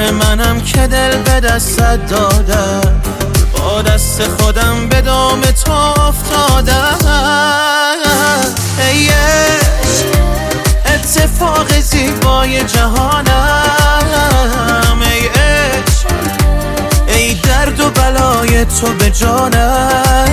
منم که دل به دستت دادم، با دست خودم به دام تو افتادم. ای عشق اتفاق زیبای جهانم، ای عشق ای درد و بلای تو به جانم.